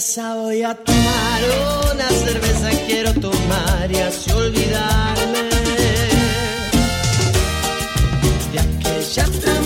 cerveza voy a tomar, una cerveza quiero tomar y así olvidarme de aquella